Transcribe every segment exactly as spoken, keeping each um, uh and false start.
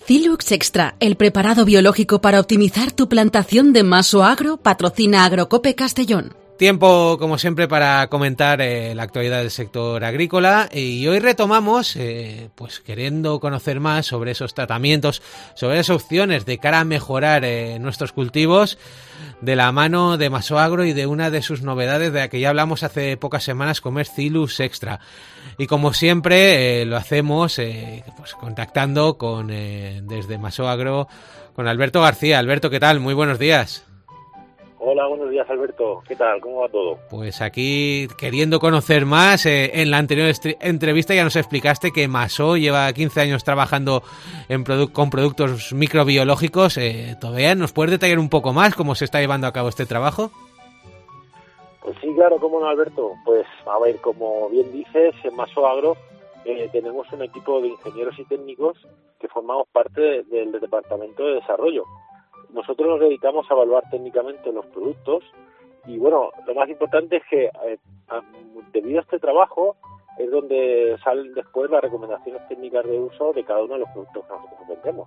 Cilux Extra, el preparado biológico para optimizar tu plantación de Maso Agro, patrocina Agrocope Castellón. Tiempo, como siempre, para comentar eh, la actualidad del sector agrícola, y hoy retomamos, eh, pues queriendo conocer más sobre esos tratamientos, sobre esas opciones de cara a mejorar eh, nuestros cultivos, de la mano de Maso Agro y de una de sus novedades de la que ya hablamos hace pocas semanas, como es Cilux Extra. Y como siempre eh, lo hacemos eh, pues contactando con eh, desde Maso Agro con Alberto García. Alberto, ¿qué tal? Muy buenos días. Hola, buenos días, Alberto. ¿Qué tal? ¿Cómo va todo? Pues aquí queriendo conocer más. Eh, en la anterior est- entrevista ya nos explicaste que Maso lleva quince años trabajando en produ- con productos microbiológicos. Eh, ¿Todavía nos puedes detallar un poco más cómo se está llevando a cabo este trabajo? Pues sí, claro, cómo no, Alberto. Pues a ver, como bien dices, en Maso Agro eh, tenemos un equipo de ingenieros y técnicos que formamos parte de, del Departamento de Desarrollo. Nosotros nos dedicamos a evaluar técnicamente los productos y, bueno, lo más importante es que eh, a, debido a este trabajo es donde salen después las recomendaciones técnicas de uso de cada uno de los productos que nosotros vendemos.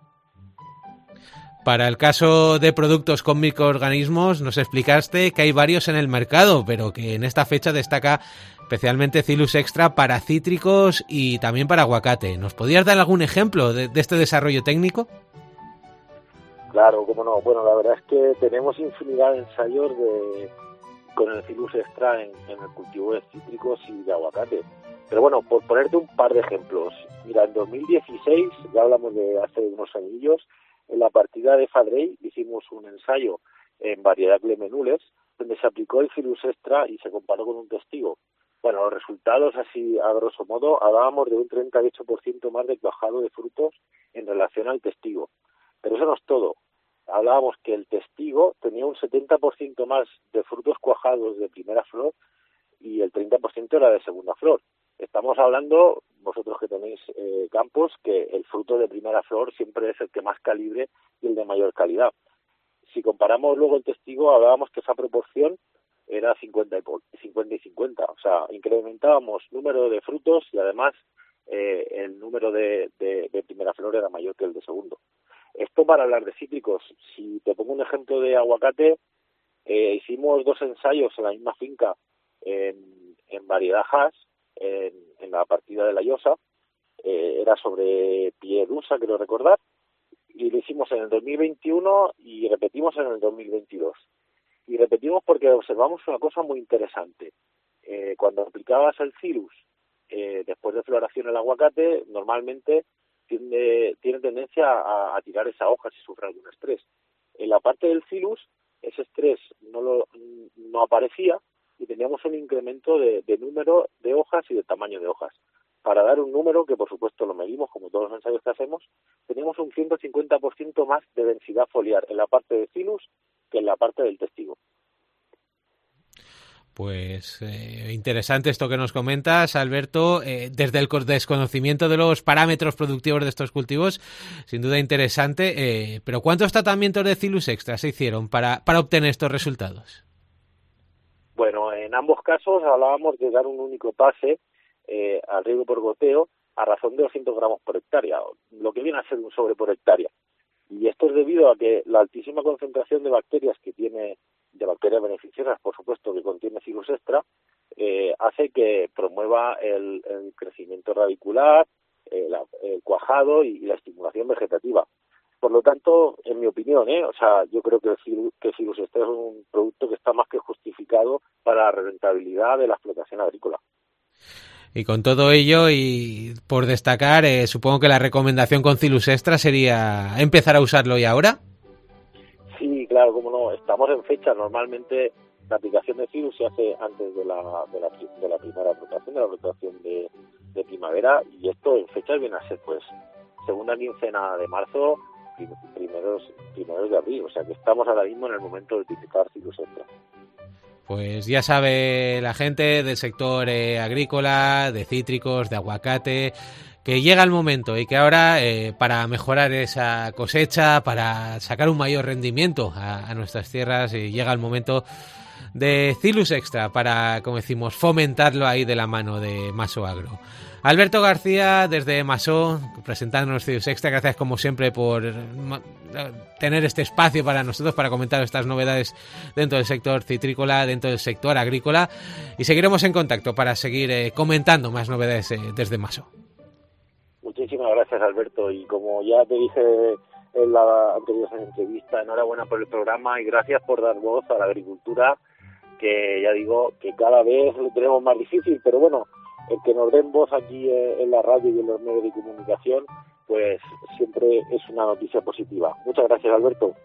Para el caso de productos con microorganismos, nos explicaste que hay varios en el mercado, pero que en esta fecha destaca especialmente Cilux Extra para cítricos y también para aguacate. ¿Nos podrías dar algún ejemplo de, de este desarrollo técnico? Claro, cómo no. Bueno, la verdad es que tenemos infinidad de ensayos de, con el Cilux Extra en, en el cultivo de cítricos y de aguacate. Pero bueno, por ponerte un par de ejemplos. Mira, en dos mil dieciséis, ya hablamos de hace unos añillos, en la partida de Fadrey hicimos un ensayo en variedad Glemenules, donde se aplicó el Cilux Extra y se comparó con un testigo. Bueno, los resultados así, a grosso modo, hablábamos de un treinta y ocho por ciento más de cuajado de frutos en relación al testigo. Pero eso no es todo. Hablábamos que el testigo tenía un setenta por ciento más de frutos cuajados de primera flor y el treinta por ciento era de segunda flor. Estamos hablando, vosotros que tenéis eh, campos, que el fruto de primera flor siempre es el que más calibre y el de mayor calidad. Si comparamos luego el testigo, hablábamos que esa proporción era cincuenta y cincuenta. O sea, incrementábamos número de frutos y además eh, el número de, de, de primera flor era mayor que el de segundo. Esto para hablar de cítricos. Si te pongo un ejemplo de aguacate, eh, hicimos dos ensayos en la misma finca en, en variedad Hass, en, en la partida de la Llosa, eh, era sobre Piedusa, quiero recordar, y lo hicimos en el dos mil veintiuno y repetimos en el dos mil veintidós. Y repetimos porque observamos una cosa muy interesante. Eh, cuando aplicabas el Cilux eh, después de floración el aguacate, normalmente Tiene, tiene tendencia a, a tirar esa hoja si sufre algún estrés. En la parte del Cilux, ese estrés no, lo, no aparecía y teníamos un incremento de, de número de hojas y de tamaño de hojas. Para dar un número, que por supuesto lo medimos como todos los ensayos que hacemos, teníamos un ciento cincuenta por ciento más de densidad foliar en la parte de Cilux que en la parte del testigo. Pues eh, interesante esto que nos comentas, Alberto. Eh, desde el desconocimiento de los parámetros productivos de estos cultivos, sin duda interesante. Eh, pero ¿cuántos tratamientos de Cilux Extra se hicieron para, para obtener estos resultados? Bueno, en ambos casos hablábamos de dar un único pase eh, al riego por goteo a razón de doscientos gramos por hectárea, lo que viene a ser un sobre por hectárea. Y esto es debido a que la altísima concentración de bacterias que tiene, de bacterias beneficiosas, por supuesto, que contiene Cilux Extra, eh, hace que promueva el, el crecimiento radicular, eh, la, el cuajado y, y la estimulación vegetativa. Por lo tanto, en mi opinión, ¿eh? o sea, yo creo que el Cilux, que Cilux Extra es un producto que está más que justificado para la rentabilidad de la explotación agrícola. Y con todo ello, y por destacar, eh, supongo que la recomendación con Cilux Extra sería empezar a usarlo ya ahora. Sí, claro, cómo no. Estamos en fecha. Normalmente la aplicación de Cilux se hace antes de la de la, de la primera rotación, de la rotación de, de primavera, y esto en fecha viene a ser, pues, segunda quincena de marzo, primeros primeros de abril. O sea que estamos ahora mismo en el momento de utilizar Cilux Extra. Pues ya sabe la gente del sector eh, agrícola, de cítricos, de aguacate, que llega el momento y que ahora eh, para mejorar esa cosecha, para sacar un mayor rendimiento a, a nuestras tierras, eh, llega el momento de Cilus Extra para, como decimos, fomentarlo ahí de la mano de Maso Agro. Alberto García, desde Maso, presentándonos Cilus Extra, gracias como siempre por tener este espacio para nosotros, para comentar estas novedades dentro del sector citrícola, dentro del sector agrícola, y seguiremos en contacto para seguir eh, comentando más novedades eh, desde Maso. Muchísimas gracias, Alberto, y como ya te dije en la anterior entrevista, enhorabuena por el programa y gracias por dar voz a la agricultura, que ya digo que cada vez lo tenemos más difícil, pero bueno, el que nos den voz aquí en la radio y en los medios de comunicación, pues siempre es una noticia positiva. Muchas gracias, Alberto.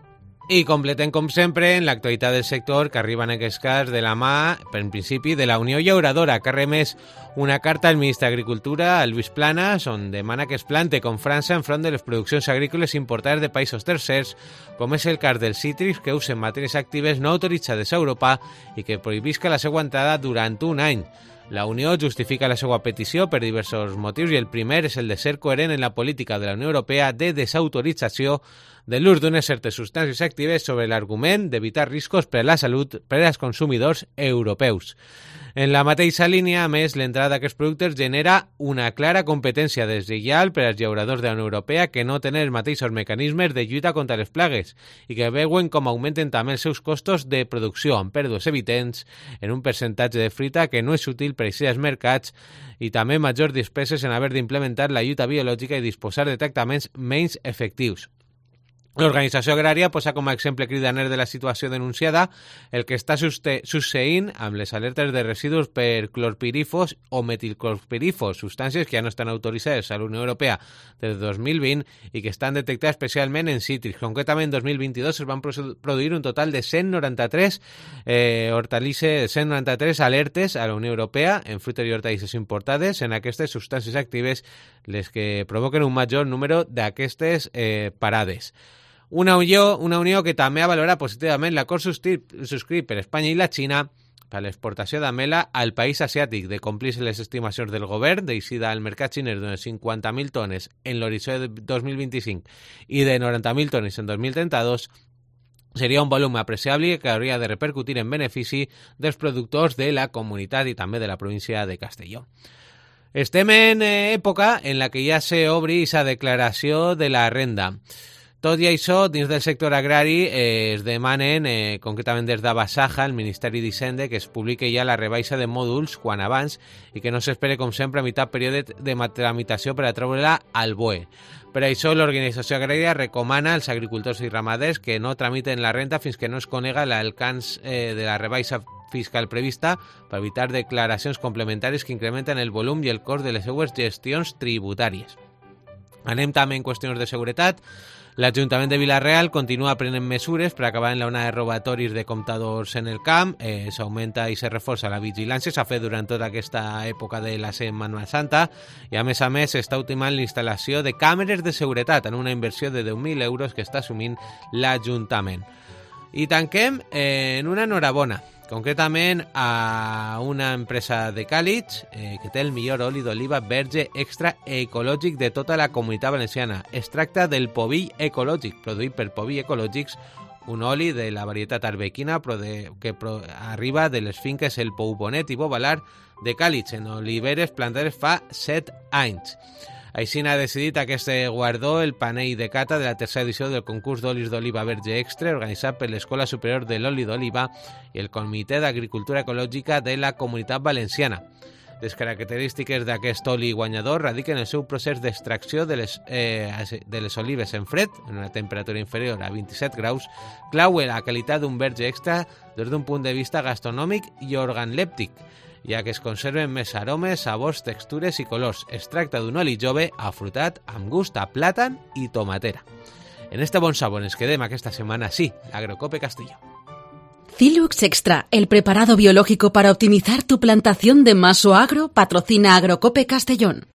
I completen, com sempre, en l'actualitat del sector que arriben aquests cas de la mà, en principi, de la Unió Llauradora, que ha remès una carta al ministre d'Agricultura, a Luis Planas, on demana que es plante com França enfront de les produccions agrícoles importades de països tercers, com és el cas dels cítrics que usen matèries actives no autoritzades a Europa i que prohibisca la seva entrada durant un any. La Unió justifica la seva petició per diversos motius i el primer és el de ser coherent en la política de la Unió Europea de desautorització de l'ús d'unes certes substàncies actives sobre l'argument d'evitar riscos per a la salut per als consumidors europeus. En la mateixa línia, a més, l'entrada d'aquests productes genera una clara competència deslleial per als llauradors de la Unió Europea que no tenen els mateixos mecanismes de lluita contra les plagues i que veuen com augmenten també els seus costos de producció amb pèrdues evidents en un percentatge de fruita que no és útil per als mercats i també majors despeses en haver d'implementar la lluita biològica i disposar de tractaments menys efectius. L'organització agrària posa com a exemple cridaner de la situació denunciada el que està succeint amb les alertes de residus per clorpirifos o metilclorpirifos, substàncies que ja no estan autoritzades a la Unió Europea des de dos mil vint i que estan detectades especialment en cítrics. Concretament, en dos mil vint-i-dos es van produir un total de cent noranta-tres eh, hortalisses, cent noranta-tres alertes a la Unió Europea en fruites i hortalisses importades en aquestes substàncies actives, les que provoquen un major número d'aquestes eh, parades. Una unió, una unió que també ha valorat positivament l'acord subscrit per Espanya i la Xina per a l'exportació d'amela al país asiàtic, de complir les estimacions del govern d'eixida al mercat xinès de cinquanta mil tones en l'horitzó de dos mil vint-i-cinc i de noranta mil tones en dos mil trenta-dos, seria un volum apreciable que hauria de repercutir en benefici dels productors de la comunitat i també de la província de Castelló. Estem en època en la que ja s'obri aquesta declaració de la renda. Tot i això, dins del sector agrari eh, es demanen, eh, concretament des d'Abasaja, el Ministeri d'Hisenda, que es publiqui ja la rebaixa de mòduls quan abans i que no s'espere, com sempre, a meitat període de tramitació per a treure-la al B O E. Per això, l'organització agrària recomana als agricultors i ramaders que no tramiten la renta fins que no es conega l'alcance eh, de la rebaixa fiscal prevista per evitar declaracions complementàries que incrementen el volum i el cost de les seues gestions tributàries. Anem també en qüestions de seguretat. L'Ajuntament de Vila-real continua prenent mesures per acabar en l'onada de robatoris de comptadors en el camp. Eh, s'augmenta i se reforça la vigilància, s'ha fet durant tota aquesta època de la Setmana Santa i a més a més s'està ultimant l'instal·lació de càmeres de seguretat en una inversió de deu mil euros que està assumint l'Ajuntament. I tanquem eh, en una enhorabona, concretament a una empresa de Càlig eh, que té el millor oli d'oliva verge extra ecològic de tota la Comunitat Valenciana. Es tracta del Povill Ecològic, produït per Povill Ecològics, un oli de la varietat arbequina de, que pro, arriba de les finques El Pou Bonet i Bovalar de Càlig, en oliveres plantades fa set anys. Així n'ha decidit aquest guardó el panell de cata de la tercera edició del concurs d'olis d'oliva verge extra organitzat per l'Escola Superior de l'Oli d'Oliva i el Comitè d'Agricultura Ecològica de la Comunitat Valenciana. Les característiques d'aquest oli guanyador radiquen en el seu procés d'extracció de, les, eh, de les olives en fred, en una temperatura inferior a vint-i-set graus, clau en la qualitat d'un verge extra des d'un punt de vista gastronòmic i organolèptic, ja que es conserven més aromes, sabors, textures i colors. Es tracta d'un oli jove afrutat amb gust a plàtan i tomatera. En este bon sabor ens quedem aquesta setmana, sí, Agrocope Castelló. Cilux Extra, el preparado biológico para optimizar tu plantación de Maso Agro, patrocina Agrocope Castellón.